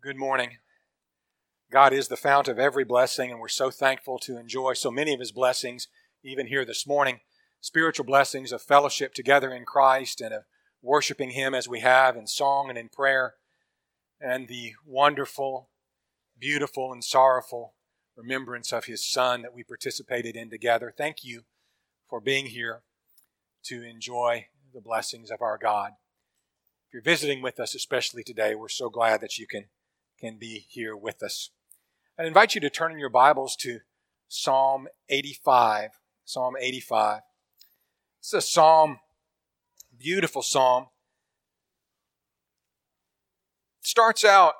Good morning. God is the fount of every blessing, and we're so thankful to enjoy so many of His blessings, even here this morning. Spiritual blessings of fellowship together in Christ and of worshiping Him as we have in song and in prayer, and the wonderful, beautiful, and sorrowful remembrance of His Son that we participated in together. Thank you for being here to enjoy the blessings of our God. If you're visiting with us, especially today, we're so glad that you can be here with us. I invite you to turn in your Bibles to Psalm 85. Psalm 85. It's a psalm, beautiful psalm. It starts out,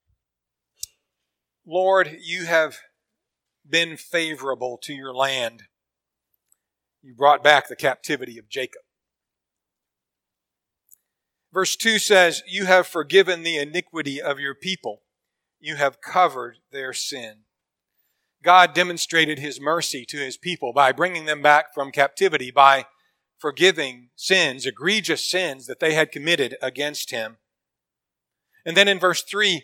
Lord, you have been favorable to your land. You brought back the captivity of Jacob. Verse 2 says, you have forgiven the iniquity of your people. You have covered their sin. God demonstrated His mercy to His people by bringing them back from captivity, by forgiving sins, egregious sins that they had committed against Him. And then in verse 3,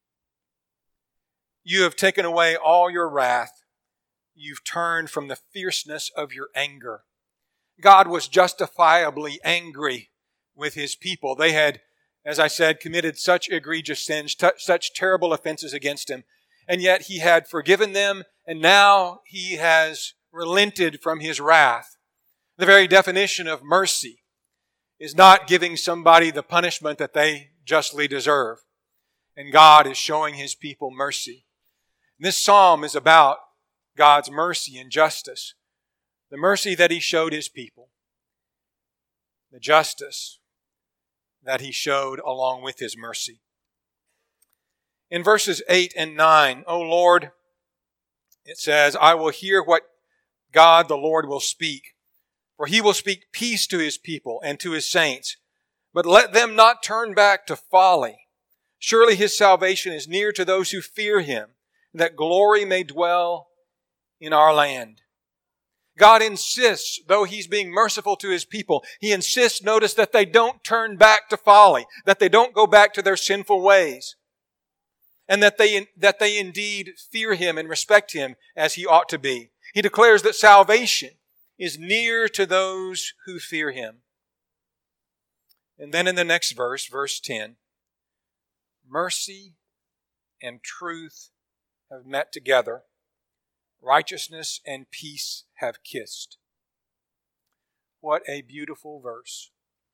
you have taken away all your wrath. You've turned from the fierceness of your anger. God was justifiably angry with His people. They had, as I said, committed such egregious sins, such terrible offenses against Him. And yet He had forgiven them, and now He has relented from His wrath. The very definition of mercy is not giving somebody the punishment that they justly deserve. And God is showing His people mercy. And this psalm is about God's mercy and justice. The mercy that He showed His people. The justice that He showed along with His mercy. In verses 8 and 9, O Lord, it says, I will hear what God the Lord will speak, for He will speak peace to His people and to His saints, but let them not turn back to folly. Surely His salvation is near to those who fear Him, that glory may dwell in our land. God insists, though He's being merciful to His people, He insists, notice, that they don't turn back to folly, that they don't go back to their sinful ways, and that they indeed fear Him and respect Him as He ought to be. He declares that salvation is near to those who fear Him. And then in the next verse, verse 10, mercy and truth have met together. Righteousness and peace have kissed. What a beautiful verse.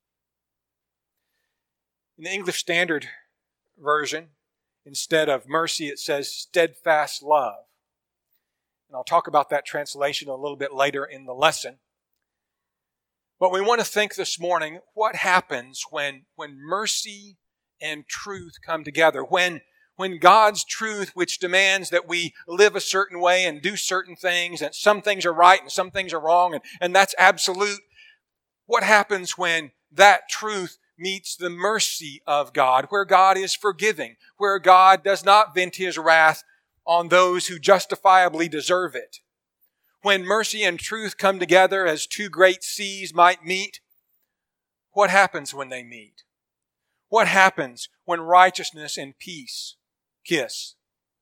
In the English Standard Version, instead of mercy, it says steadfast love. And I'll talk about that translation a little bit later in the lesson. But we want to think this morning, what happens when mercy and truth come together? When God's truth, which demands that we live a certain way and do certain things, and some things are right and some things are wrong, and that's absolute. What happens when that truth meets the mercy of God, where God is forgiving, where God does not vent His wrath on those who justifiably deserve it? When mercy and truth come together as two great seas might meet, what happens when they meet? What happens when righteousness and peace kiss?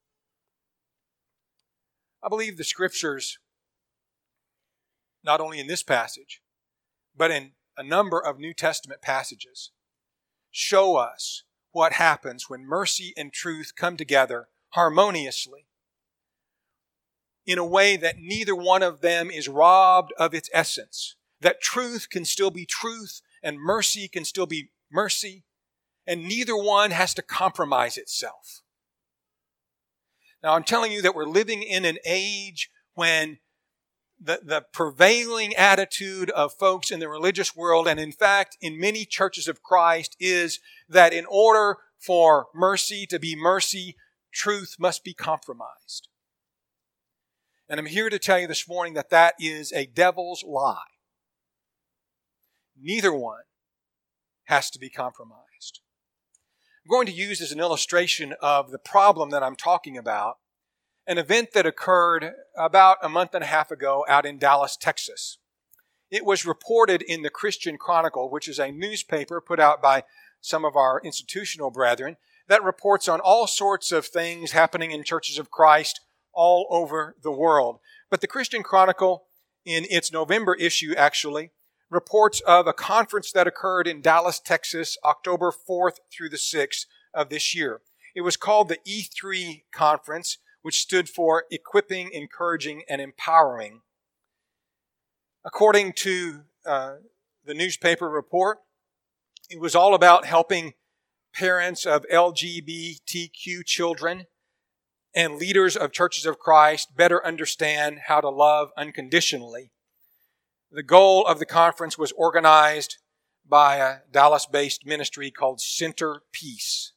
I believe the Scriptures, not only in this passage, but in a number of New Testament passages, show us what happens when mercy and truth come together harmoniously in a way that neither one of them is robbed of its essence, that truth can still be truth and mercy can still be mercy, and neither one has to compromise itself. Now, I'm telling you that we're living in an age when the prevailing attitude of folks in the religious world, and in fact in many churches of Christ, is that in order for mercy to be mercy, truth must be compromised. And I'm here to tell you this morning that that is a devil's lie. Neither one has to be compromised. I'm going to use as an illustration of the problem that I'm talking about an event that occurred about a month and a half ago out in Dallas, Texas. It was reported in the Christian Chronicle, which is a newspaper put out by some of our institutional brethren, that reports on all sorts of things happening in churches of Christ all over the world. But the Christian Chronicle, in its November issue actually, reports of a conference that occurred in Dallas, Texas, October 4th through the 6th of this year. It was called the E3 Conference, which stood for Equipping, Encouraging, and Empowering. According to the newspaper report, it was all about helping parents of LGBTQ children and leaders of churches of Christ better understand how to love unconditionally. The goal of the conference was organized by a Dallas-based ministry called Center Peace.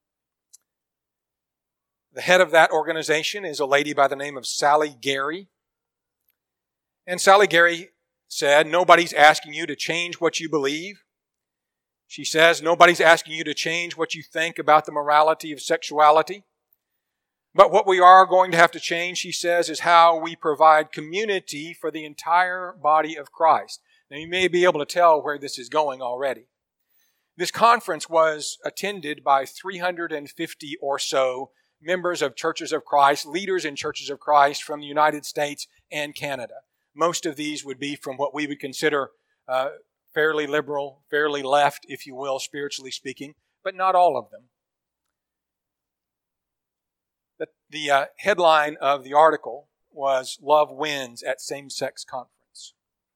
The head of that organization is a lady by the name of Sally Gary. And Sally Gary said, nobody's asking you to change what you believe. She says, nobody's asking you to change what you think about the morality of sexuality. But what we are going to have to change, she says, is how we provide community for the entire body of Christ. Now, you may be able to tell where this is going already. This conference was attended by 350 or so members of churches of Christ, leaders in churches of Christ from the United States and Canada. Most of these would be from what we would consider fairly liberal, fairly left, if you will, spiritually speaking, but not all of them. The headline of the article was Love Wins at Same-Sex Conference.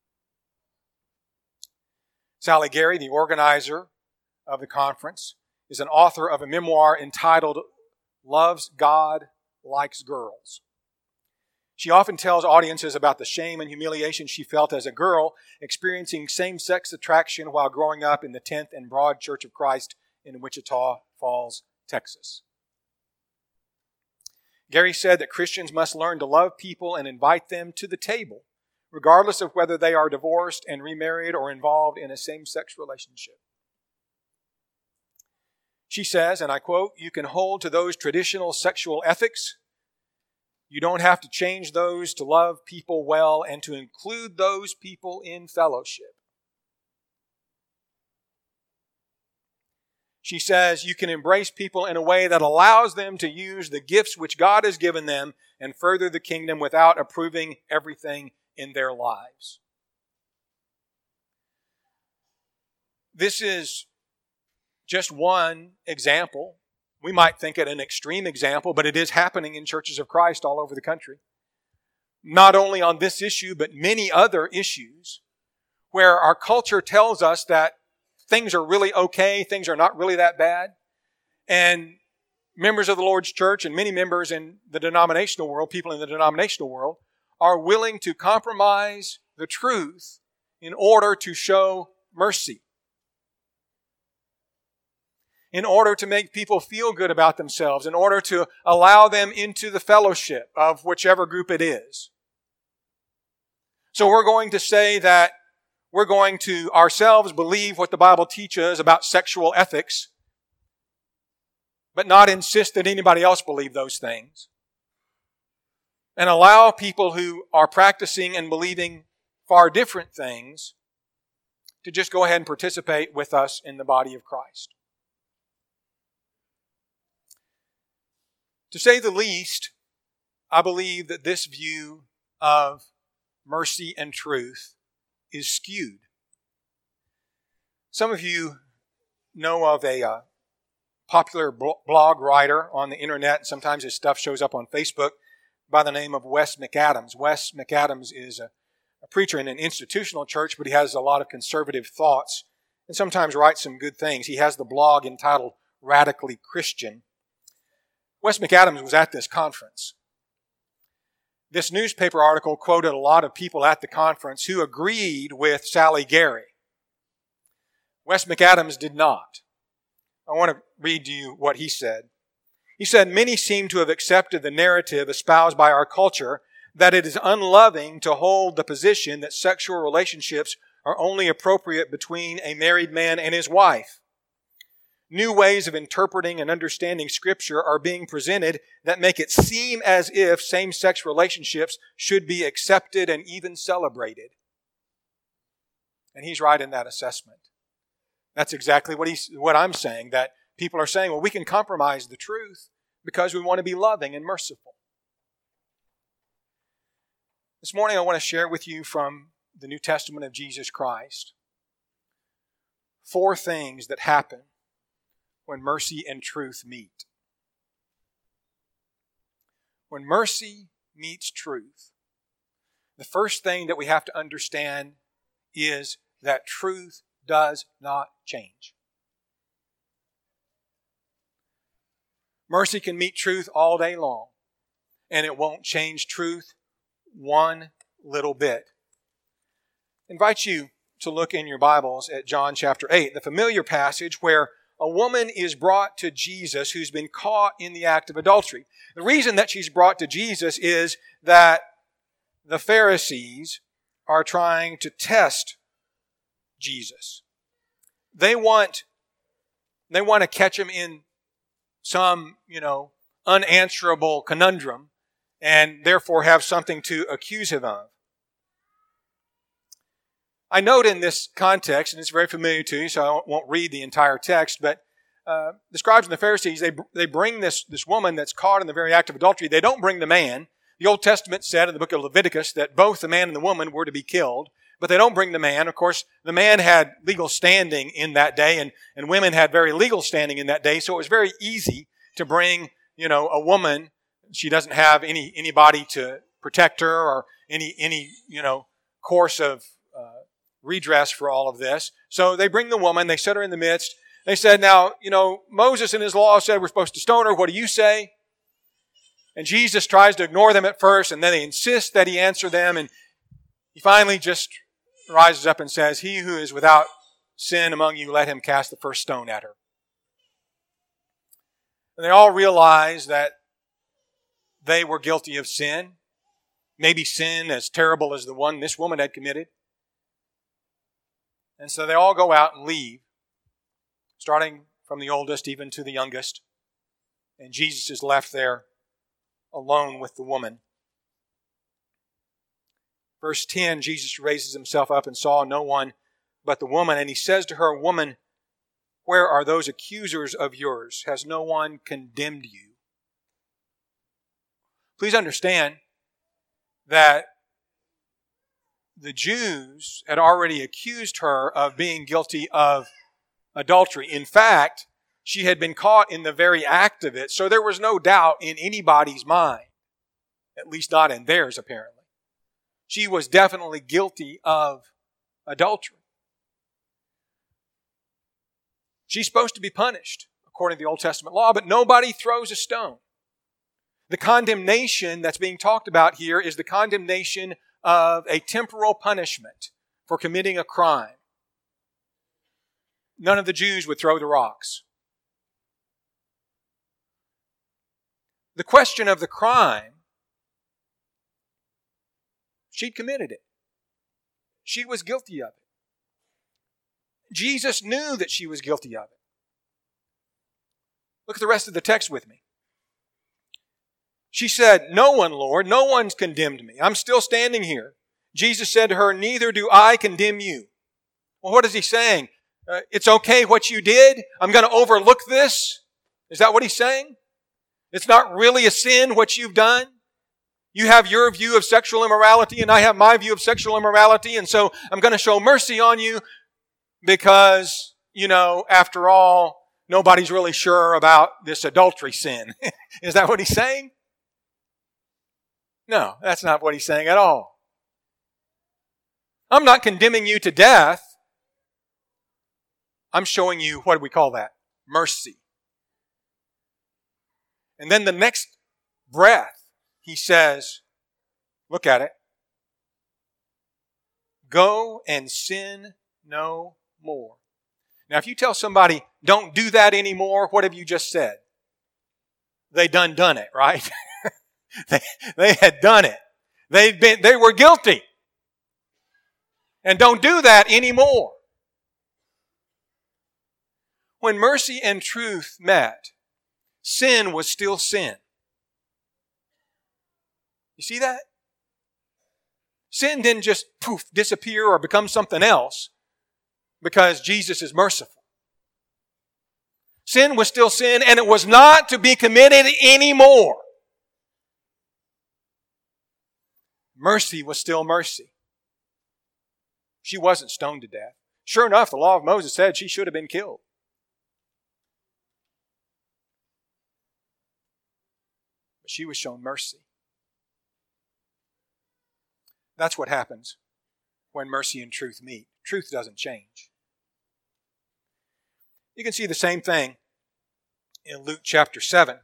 Sally Gary, the organizer of the conference, is an author of a memoir entitled Loves God, Likes Girls. She often tells audiences about the shame and humiliation she felt as a girl experiencing same-sex attraction while growing up in the 10th and Broad Church of Christ in Wichita Falls, Texas. Gary said that Christians must learn to love people and invite them to the table, regardless of whether they are divorced and remarried or involved in a same-sex relationship. She says, and I quote, "You can hold to those traditional sexual ethics. You don't have to change those to love people well and to include those people in fellowship." She says you can embrace people in a way that allows them to use the gifts which God has given them and further the kingdom without approving everything in their lives. This is just one example. We might think it an extreme example, but it is happening in churches of Christ all over the country. Not only on this issue, but many other issues where our culture tells us that things are really okay, things are not really that bad. And members of the Lord's church and many members in the denominational world, people in the denominational world, are willing to compromise the truth in order to show mercy. In order to make people feel good about themselves, in order to allow them into the fellowship of whichever group it is. So we're going to say that we're going to ourselves believe what the Bible teaches about sexual ethics, but not insist that anybody else believe those things. And allow people who are practicing and believing far different things to just go ahead and participate with us in the body of Christ. To say the least, I believe that this view of mercy and truth is skewed. Some of you know of a popular blog writer on the internet. Sometimes his stuff shows up on Facebook by the name of Wes McAdams. Wes McAdams is a preacher in an institutional church, but he has a lot of conservative thoughts and sometimes writes some good things. He has the blog entitled Radically Christian. Wes McAdams was at this conference. This newspaper article quoted a lot of people at the conference who agreed with Sally Gary. Wes McAdams did not. I want to read to you what he said. He said, "Many seem to have accepted the narrative espoused by our culture that it is unloving to hold the position that sexual relationships are only appropriate between a married man and his wife. New ways of interpreting and understanding Scripture are being presented that make it seem as if same-sex relationships should be accepted and even celebrated." And he's right in that assessment. That's exactly what I'm saying, that people are saying, well, we can compromise the truth because we want to be loving and merciful. This morning I want to share with you from the New Testament of Jesus Christ 4 things that happen when mercy and truth meet. When mercy meets truth, the first thing that we have to understand is that truth does not change. Mercy can meet truth all day long, and it won't change truth one little bit. I invite you to look in your Bibles at John chapter 8, the familiar passage where a woman is brought to Jesus who's been caught in the act of adultery. The reason that she's brought to Jesus is that the Pharisees are trying to test Jesus. They want to catch him in some, unanswerable conundrum and therefore have something to accuse him of. I note in this context, and it's very familiar to you, so I won't read the entire text, but the scribes and the Pharisees, they bring this woman that's caught in the very act of adultery. They don't bring the man. The Old Testament said in the book of Leviticus that both the man and the woman were to be killed, but they don't bring the man. Of course, the man had legal standing in that day, and women had very legal standing in that day, so it was very easy to bring, a woman. She doesn't have anybody to protect her or any course of redress for all of this. So they bring the woman, they set her in the midst. They said, now, Moses in his law said we're supposed to stone her. What do you say? And Jesus tries to ignore them at first, and then they insist that he answer them, and he finally just rises up and says, he who is without sin among you, let him cast the first stone at her. And they all realize that they were guilty of sin, maybe sin as terrible as the one this woman had committed. And so they all go out and leave, starting from the oldest even to the youngest. And Jesus is left there alone with the woman. Verse 10, Jesus raises himself up and saw no one but the woman. And he says to her, woman, where are those accusers of yours? Has no one condemned you? Please understand that the Jews had already accused her of being guilty of adultery. In fact, she had been caught in the very act of it, so there was no doubt in anybody's mind, at least not in theirs apparently. She was definitely guilty of adultery. She's supposed to be punished according to the Old Testament law, but nobody throws a stone. The condemnation that's being talked about here is the condemnation of a temporal punishment for committing a crime. None of the Jews would throw the rocks. The question of the crime, she'd committed it. She was guilty of it. Jesus knew that she was guilty of it. Look at the rest of the text with me. She said, no one, Lord, no one's condemned me. I'm still standing here. Jesus said to her, neither do I condemn you. Well, what is he saying? It's okay what you did. I'm going to overlook this. Is that what he's saying? It's not really a sin what you've done. You have your view of sexual immorality and I have my view of sexual immorality. And so I'm going to show mercy on you because, after all, nobody's really sure about this adultery sin. Is that what he's saying? No, that's not what he's saying at all. I'm not condemning you to death. I'm showing you, what do we call that? Mercy. And then the next breath, he says, look at it. Go and sin no more. Now, if you tell somebody, don't do that anymore, what have you just said? They done it, right? They had done it. They were guilty. And don't do that anymore. When mercy and truth met, sin was still sin. You see that? Sin didn't just disappear or become something else because Jesus is merciful. Sin was still sin, and it was not to be committed anymore. Mercy was still mercy. She wasn't stoned to death. Sure enough, the law of Moses said she should have been killed. But she was shown mercy. That's what happens when mercy and truth meet. Truth doesn't change. You can see the same thing in Luke chapter 7.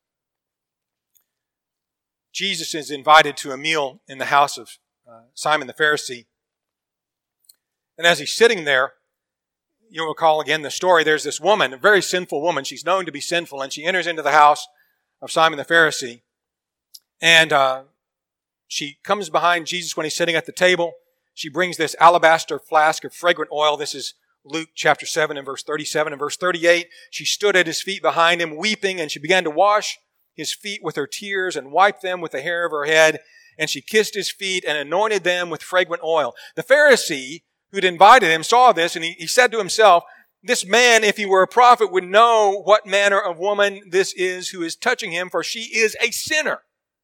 Jesus is invited to a meal in the house of Simon the Pharisee. And as he's sitting there, you'll recall again the story. There's this woman, a very sinful woman. She's known to be sinful, and she enters into the house of Simon the Pharisee. And she comes behind Jesus when he's sitting at the table. She brings this alabaster flask of fragrant oil. This is Luke chapter 7 and verse 37 and verse 38. She stood at his feet behind him, weeping, and she began to wash his feet with her tears and wiped them with the hair of her head. And she kissed his feet and anointed them with fragrant oil. The Pharisee who'd invited him saw this, and he said to himself, this man, if he were a prophet, would know what manner of woman this is who is touching him, for she is a sinner.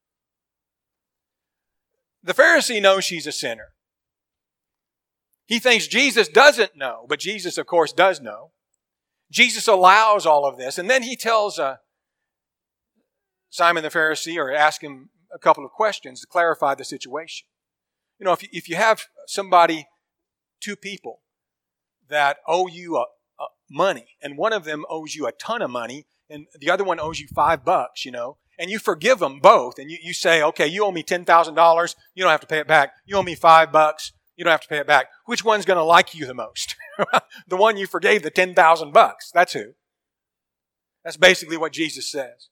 The Pharisee knows she's a sinner. He thinks Jesus doesn't know, but Jesus, of course, does know. Jesus allows all of this, and then he tells Simon the Pharisee, or asks him a couple of questions to clarify the situation. You know, if you have somebody, two people, that owe you money, and one of them owes you a ton of money, and the other one owes you $5, you know, and you forgive them both, and you say, okay, you owe me $10,000, you don't have to pay it back. You owe me $5, you don't have to pay it back. Which one's going to like you the most? The one you forgave the $10,000. That's who. That's basically what Jesus says.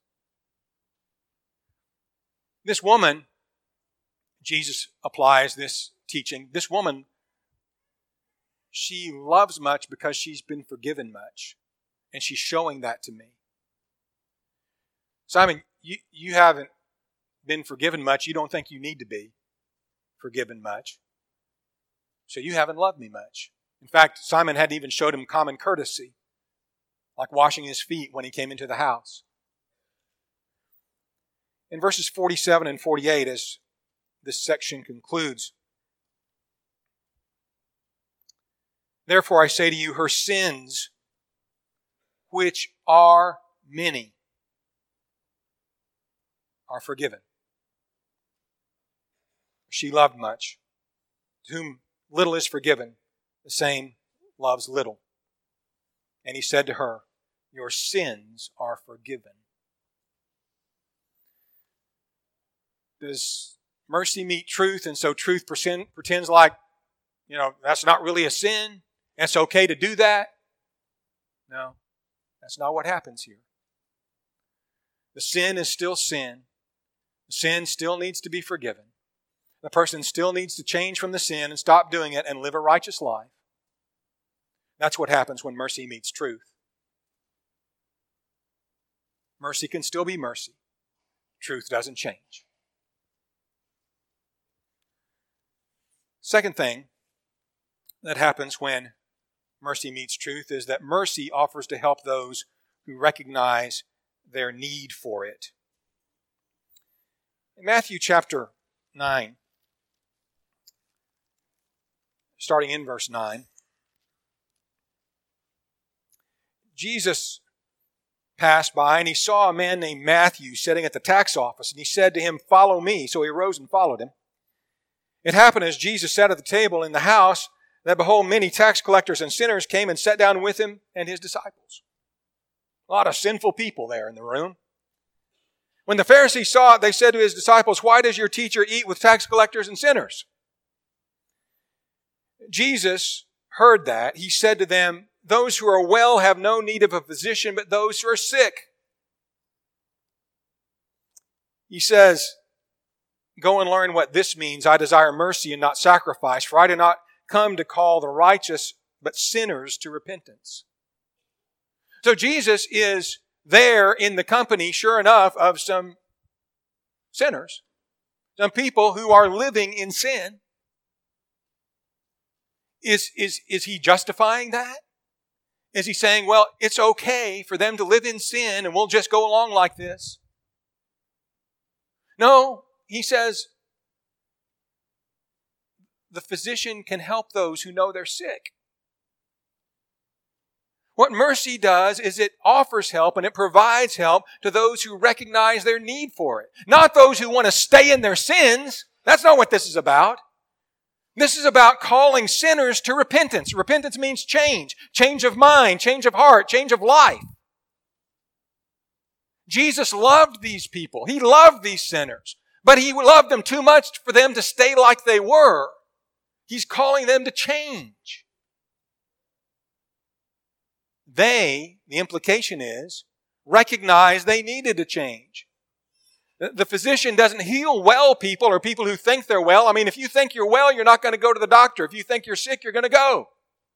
This woman, Jesus applies this teaching. This woman, she loves much because she's been forgiven much. And she's showing that to me. Simon, you haven't been forgiven much. You don't think you need to be forgiven much. So you haven't loved me much. In fact, Simon hadn't even showed him common courtesy, like washing his feet when he came into the house. In verses 47 and 48, as this section concludes, therefore I say to you, her sins, which are many, are forgiven. She loved much. To whom little is forgiven, the same loves little. And he said to her, your sins are forgiven. Does mercy meet truth, and so truth pretends like, you know, that's not really a sin, and it's okay to do that? No, that's not what happens here. The sin is still sin. The sin still needs to be forgiven. The person still needs to change from the sin and stop doing it and live a righteous life. That's what happens when mercy meets truth. Mercy can still be mercy. Truth doesn't change. Second thing that happens when mercy meets truth is that mercy offers to help those who recognize their need for it. In Matthew chapter 9, starting in verse 9, Jesus passed by and he saw a man named Matthew sitting at the tax office, and he said to him, follow me. So he arose and followed him. It happened as Jesus sat at the table in the house that, behold, many tax collectors and sinners came and sat down with him and his disciples. A lot of sinful people there in the room. When the Pharisees saw it, they said to his disciples, why does your teacher eat with tax collectors and sinners? Jesus heard that. He said to them, those who are well have no need of a physician, but those who are sick. He says, go and learn what this means. I desire mercy and not sacrifice, for I did not come to call the righteous, but sinners to repentance. So Jesus is there in the company, sure enough, of some sinners, some people who are living in sin. Is he justifying that? Is he saying, well, it's okay for them to live in sin and we'll just go along like this? No, he says, the physician can help those who know they're sick. What mercy does is it offers help and it provides help to those who recognize their need for it. Not those who want to stay in their sins. That's not what this is about. This is about calling sinners to repentance. Repentance means change. Change of mind, change of heart, change of life. Jesus loved these people. He loved these sinners. But He loved them too much for them to stay like they were. He's calling them to change. They, the implication is, recognize they needed to change. The physician doesn't heal well people or people who think they're well. I mean, if you think you're well, you're not going to go to the doctor. If you think you're sick, you're going to go.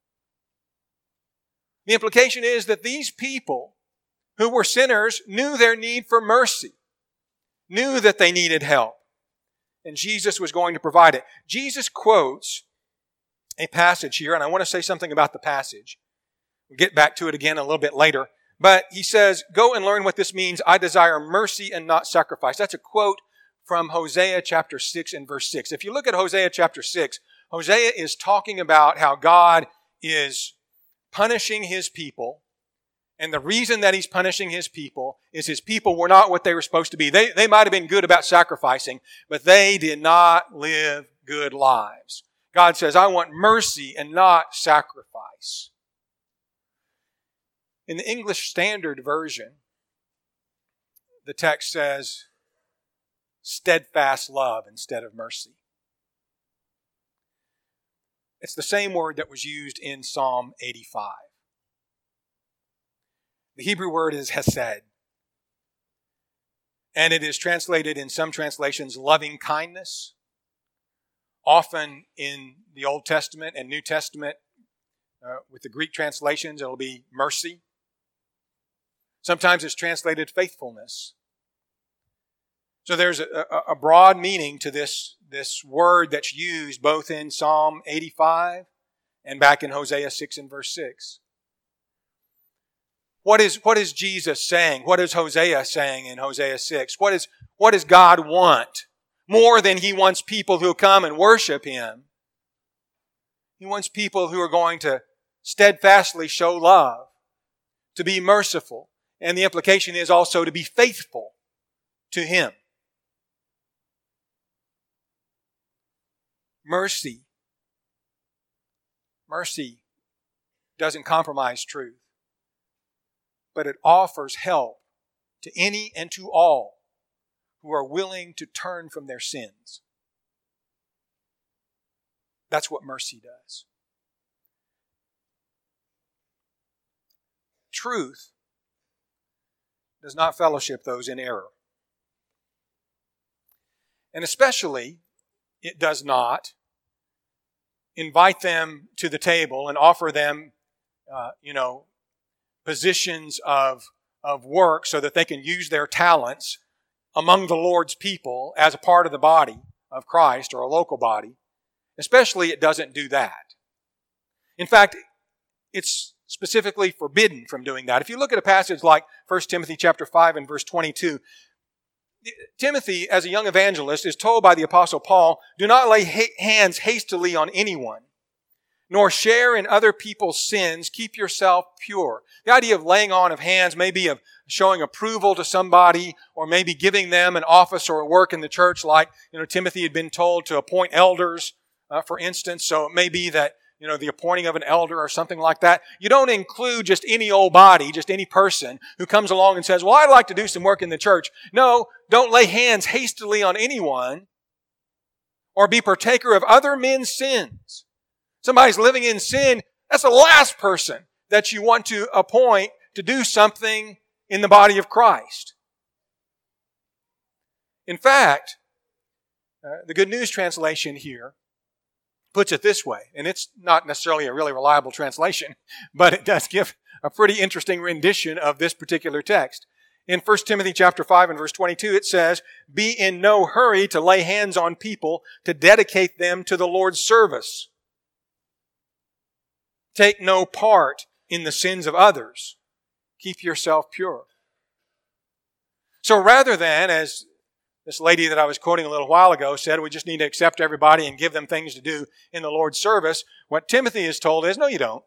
The implication is that these people who were sinners knew their need for mercy, knew that they needed help, and Jesus was going to provide it. Jesus quotes a passage here, and I want to say something about the passage. We'll get back to it again a little bit later. But he says, go and learn what this means. I desire mercy and not sacrifice. That's a quote from Hosea chapter 6 and verse 6. If you look at Hosea chapter 6, Hosea is talking about how God is punishing His people. And the reason that He's punishing His people is His people were not what they were supposed to be. They might have been good about sacrificing, but they did not live good lives. God says, I want mercy and not sacrifice. In the English Standard Version, the text says, steadfast love instead of mercy. It's the same word that was used in Psalm 85. The Hebrew word is hesed. And it is translated in some translations, loving kindness. Often in the Old Testament and New Testament, with the Greek translations, it'll be mercy. Sometimes it's translated faithfulness. So there's a broad meaning to this word that's used both in Psalm 85 and back in Hosea 6 and verse 6. What is Jesus saying? What is Hosea saying in Hosea 6? What does God want? More than He wants people who come and worship Him. He wants people who are going to steadfastly show love, to be merciful, and the implication is also to be faithful to Him. Mercy doesn't compromise truth, but it offers help to any and to all who are willing to turn from their sins. That's what mercy does. Truth does not fellowship those in error. And especially, it does not invite them to the table and offer them, positions of work so that they can use their talents among the Lord's people as a part of the body of Christ or a local body. Especially, it doesn't do that. In fact, it's specifically forbidden from doing that. If you look at a passage like 1 Timothy chapter 5 and verse 22, Timothy, as a young evangelist, is told by the Apostle Paul, do not lay hands hastily on anyone, nor share in other people's sins. Keep yourself pure. The idea of laying on of hands may be of showing approval to somebody, or maybe giving them an office or a work in the church, like Timothy had been told to appoint elders, for instance. So it may be that the appointing of an elder or something like that. You don't include just any old body, just any person who comes along and says, well, I'd like to do some work in the church. No, don't lay hands hastily on anyone or be partaker of other men's sins. Somebody's living in sin, that's the last person that you want to appoint to do something in the body of Christ. In fact, the Good News Translation here puts it this way, and it's not necessarily a really reliable translation, but it does give a pretty interesting rendition of this particular text. In 1 Timothy chapter 5 and verse 22, it says, be in no hurry to lay hands on people to dedicate them to the Lord's service. Take no part in the sins of others. Keep yourself pure. So rather than, as this lady that I was quoting a little while ago said, we just need to accept everybody and give them things to do in the Lord's service, what Timothy is told is, no, you don't.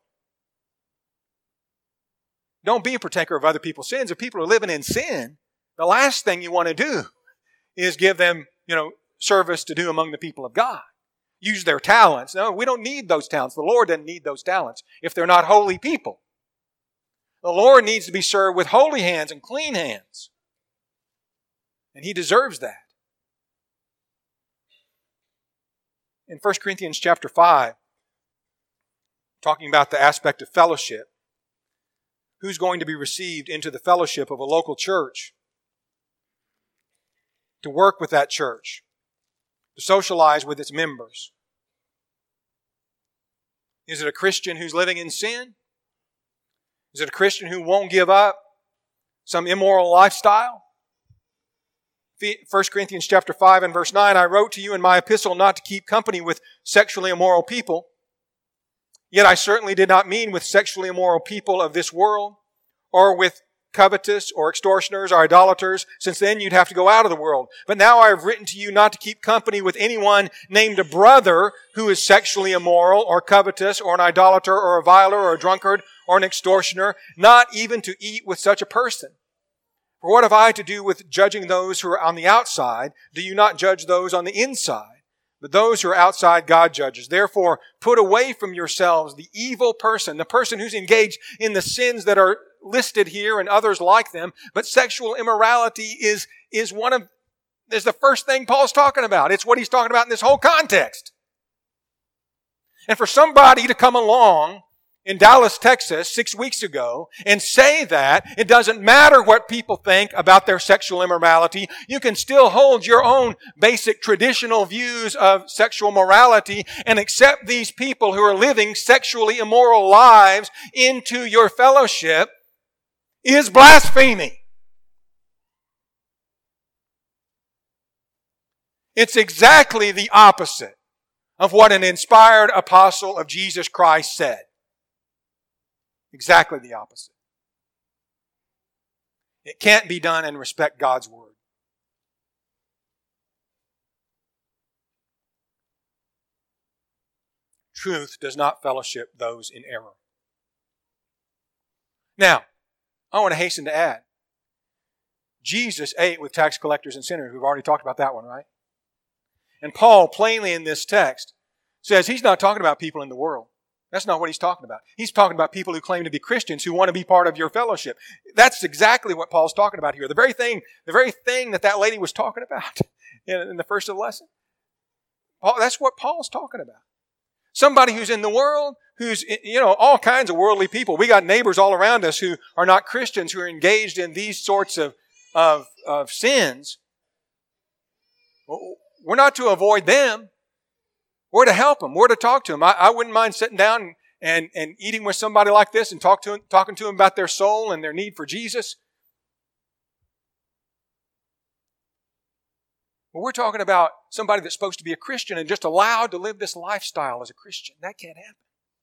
Don't be a partaker of other people's sins. If people are living in sin, the last thing you want to do is give them, service to do among the people of God. Use their talents. No, we don't need those talents. The Lord doesn't need those talents if they're not holy people. The Lord needs to be served with holy hands and clean hands. And He deserves that. In 1 Corinthians chapter 5, talking about the aspect of fellowship, who's going to be received into the fellowship of a local church, to work with that church, to socialize with its members? Is it a Christian who's living in sin? Is it a Christian who won't give up some immoral lifestyle? 1 Corinthians chapter 5 and verse 9, I wrote to you in my epistle not to keep company with sexually immoral people. Yet I certainly did not mean with sexually immoral people of this world, or with covetous or extortioners or idolaters, since then you'd have to go out of the world. But now I have written to you not to keep company with anyone named a brother who is sexually immoral or covetous or an idolater or a viler or a drunkard or an extortioner, not even to eat with such a person. For what have I to do with judging those who are on the outside? Do you not judge those on the inside? But those who are outside, God judges. Therefore, put away from yourselves the evil person, the person who's engaged in the sins that are listed here and others like them. But sexual immorality is the first thing Paul's talking about. It's what he's talking about in this whole context. And for somebody to come along in Dallas, Texas, 6 weeks ago, and say that it doesn't matter what people think about their sexual immorality, you can still hold your own basic traditional views of sexual morality and accept these people who are living sexually immoral lives into your fellowship, is blasphemy. It's exactly the opposite of what an inspired apostle of Jesus Christ said. Exactly the opposite. It can't be done and respect God's Word. Truth does not fellowship those in error. Now, I want to hasten to add, Jesus ate with tax collectors and sinners. We've already talked about that one, right? And Paul, plainly in this text, says he's not talking about people in the world. That's not what he's talking about. He's talking about people who claim to be Christians who want to be part of your fellowship. That's exactly what Paul's talking about here. The very thing that lady was talking about in the first of the lesson. That's what Paul's talking about. Somebody who's in the world, who's, all kinds of worldly people. We got neighbors all around us who are not Christians, who are engaged in these sorts of sins. We're not to avoid them. We're to help them. We're to talk to them. I wouldn't mind sitting down and eating with somebody like this and talking to them about their soul and their need for Jesus. But we're talking about somebody that's supposed to be a Christian and just allowed to live this lifestyle as a Christian. That can't happen.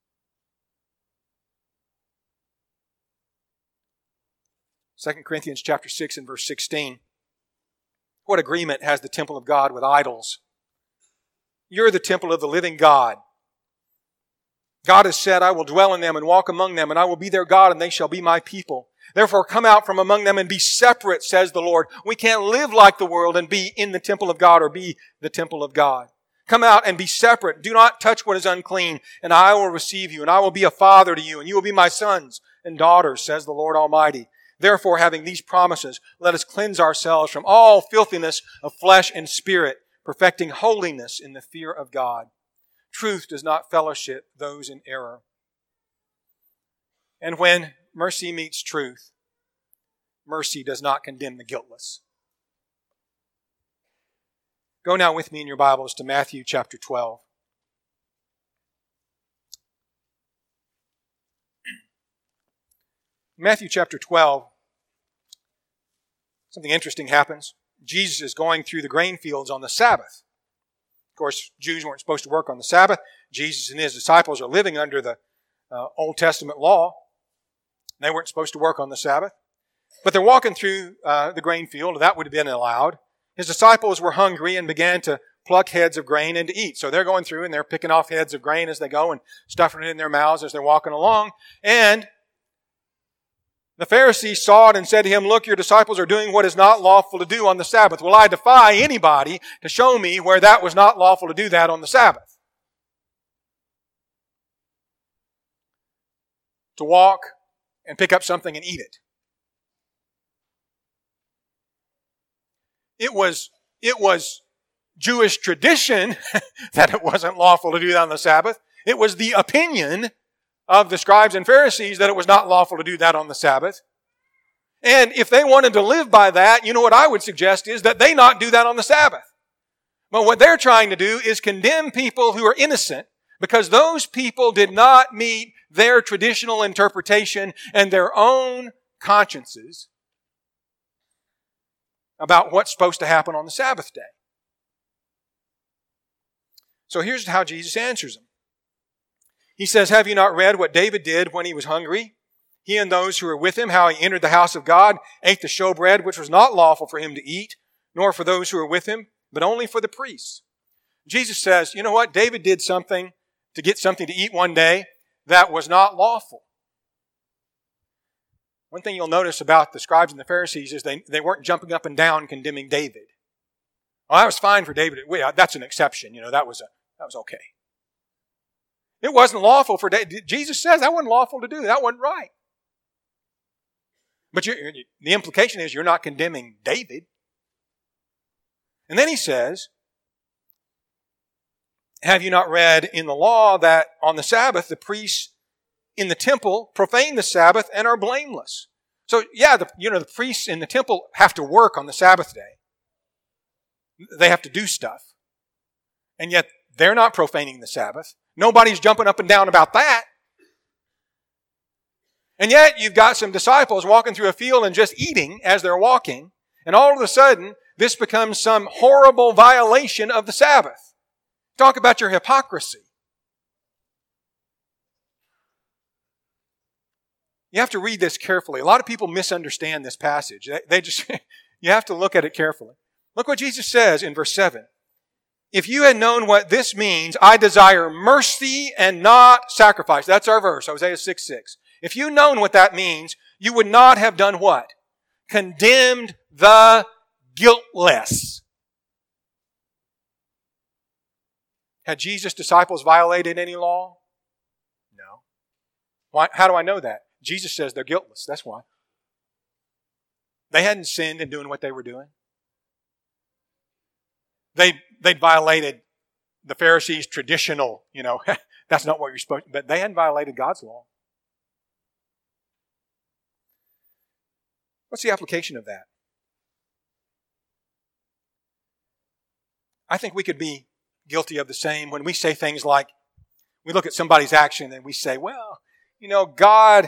2 Corinthians chapter 6 and verse 16. What agreement has the temple of God with idols? You're the temple of the living God. God has said, I will dwell in them and walk among them, and I will be their God, and they shall be my people. Therefore, come out from among them and be separate, says the Lord. We can't live like the world and be in the temple of God or be the temple of God. Come out and be separate. Do not touch what is unclean, and I will receive you, and I will be a father to you, and you will be my sons and daughters, says the Lord Almighty. Therefore, having these promises, let us cleanse ourselves from all filthiness of flesh and spirit, perfecting holiness in the fear of God. Truth does not fellowship those in error. And when mercy meets truth, mercy does not condemn the guiltless. Go now with me in your Bibles to Matthew chapter 12. Matthew chapter 12, something interesting happens. Jesus is going through the grain fields on the Sabbath. Of course, Jews weren't supposed to work on the Sabbath. Jesus and his disciples are living under the Old Testament law. They weren't supposed to work on the Sabbath. But they're walking through the grain field. That would have been allowed. His disciples were hungry and began to pluck heads of grain and to eat. So they're going through and they're picking off heads of grain as they go and stuffing it in their mouths as they're walking along. And the Pharisees saw it and said to him, "Look, your disciples are doing what is not lawful to do on the Sabbath." Well, I defy anybody to show me where that was not lawful to do that on the Sabbath. To walk and pick up something and eat it. It was Jewish tradition that it wasn't lawful to do that on the Sabbath. It was the opinion of the scribes and Pharisees that it was not lawful to do that on the Sabbath. And if they wanted to live by that, you know what I would suggest is that they not do that on the Sabbath. But what they're trying to do is condemn people who are innocent because those people did not meet their traditional interpretation and their own consciences about what's supposed to happen on the Sabbath day. So here's how Jesus answers them. He says, "Have you not read what David did when he was hungry? He and those who were with him, how he entered the house of God, ate the showbread, which was not lawful for him to eat, nor for those who were with him, but only for the priests." Jesus says, you know what? David did something to get something to eat one day that was not lawful. One thing you'll notice about the scribes and the Pharisees is they weren't jumping up and down condemning David. Well, that was fine for David. That's an exception. That was okay. It wasn't lawful for David. Jesus says that wasn't lawful to do. That wasn't right. But the implication is you're not condemning David. And then he says, "Have you not read in the law that on the Sabbath the priests in the temple profane the Sabbath and are blameless?" So yeah, the priests in the temple have to work on the Sabbath day. They have to do stuff. And yet they're not profaning the Sabbath. Nobody's jumping up and down about that. And yet you've got some disciples walking through a field and just eating as they're walking. And all of a sudden, this becomes some horrible violation of the Sabbath. Talk about your hypocrisy. You have to read this carefully. A lot of people misunderstand this passage. You have to look at it carefully. Look what Jesus says in verse 7. "If you had known what this means, I desire mercy and not sacrifice." That's our verse, Hosea 6:6. If you'd known what that means, you would not have done what? Condemned the guiltless. Had Jesus' disciples violated any law? No. Why? How do I know that? Jesus says they're guiltless. That's why. They hadn't sinned in doing what they were doing. They'd violated the Pharisees' traditional, that's not what you're supposed to, but they hadn't violated God's law. What's the application of that? I think we could be guilty of the same when we say things like, we look at somebody's action and we say, well, God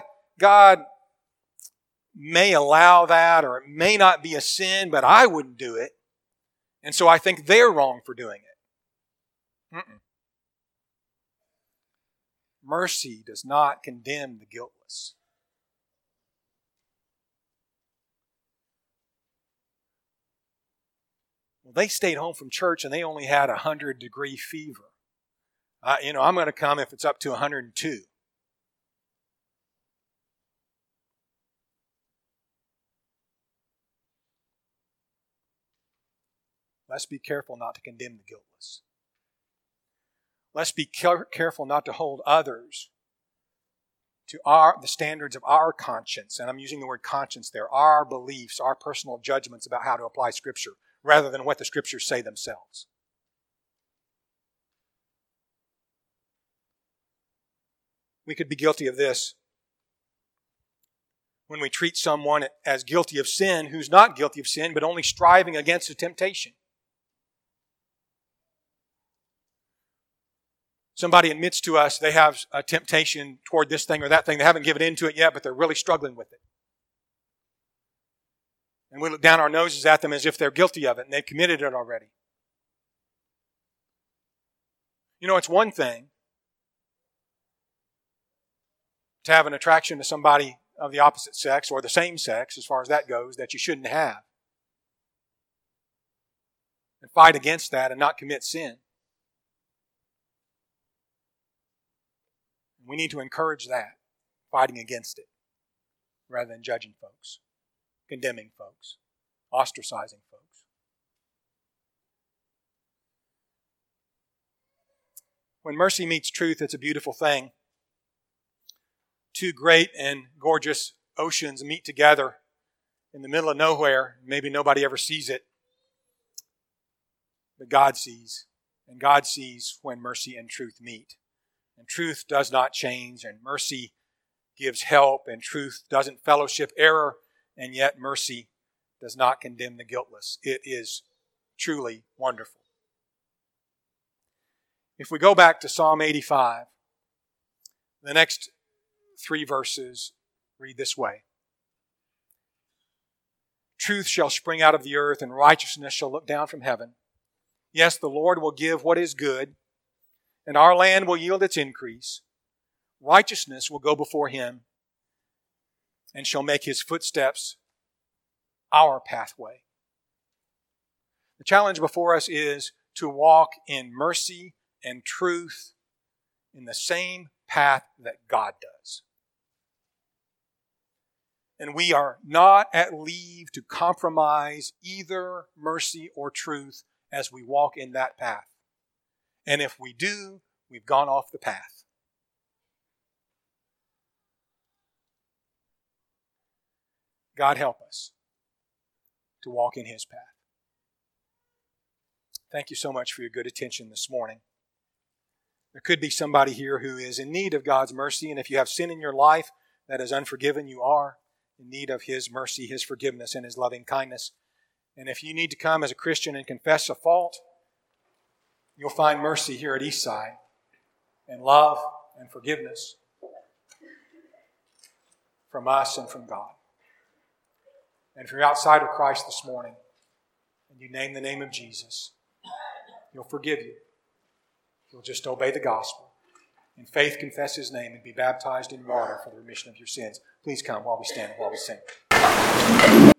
may allow that, or it may not be a sin, but I wouldn't do it. And so I think they're wrong for doing it. Mercy does not condemn the guiltless. Well, they stayed home from church and they only had 100-degree fever. I'm going to come if it's up to 102. Let's be careful not to condemn the guiltless. Let's be careful not to hold others to the standards of our conscience. And I'm using the word conscience there. Our beliefs, our personal judgments about how to apply Scripture, rather than what the Scriptures say themselves. We could be guilty of this when we treat someone as guilty of sin who's not guilty of sin, but only striving against a temptation. Somebody admits to us they have a temptation toward this thing or that thing. They haven't given in to it yet, but they're really struggling with it. And we look down our noses at them as if they're guilty of it and they've committed it already. It's one thing to have an attraction to somebody of the opposite sex or the same sex, as far as that goes, that you shouldn't have. And fight against that and not commit sin. We need to encourage that, fighting against it, rather than judging folks, condemning folks, ostracizing folks. When mercy meets truth, it's a beautiful thing. Two great and gorgeous oceans meet together in the middle of nowhere. Maybe nobody ever sees it, but God sees. And God sees when mercy and truth meet. And truth does not change, and mercy gives help, and truth doesn't fellowship error, and yet mercy does not condemn the guiltless. It is truly wonderful. If we go back to Psalm 85, the next 3 verses read this way. Truth shall spring out of the earth, and righteousness shall look down from heaven. Yes, the Lord will give what is good, and our land will yield its increase. Righteousness will go before Him, and shall make His footsteps our pathway. The challenge before us is to walk in mercy and truth in the same path that God does. And we are not at leave to compromise either mercy or truth as we walk in that path. And if we do, we've gone off the path. God help us to walk in His path. Thank you so much for your good attention this morning. There could be somebody here who is in need of God's mercy, and if you have sin in your life that is unforgiven, you are in need of His mercy, His forgiveness, and His loving kindness. And if you need to come as a Christian and confess a fault, you'll find mercy here at Eastside, and love and forgiveness from us and from God. And if you're outside of Christ this morning, and you name the name of Jesus, He'll forgive you. You'll just obey the gospel. In faith, confess His name and be baptized in water for the remission of your sins. Please come while we stand and while we sing.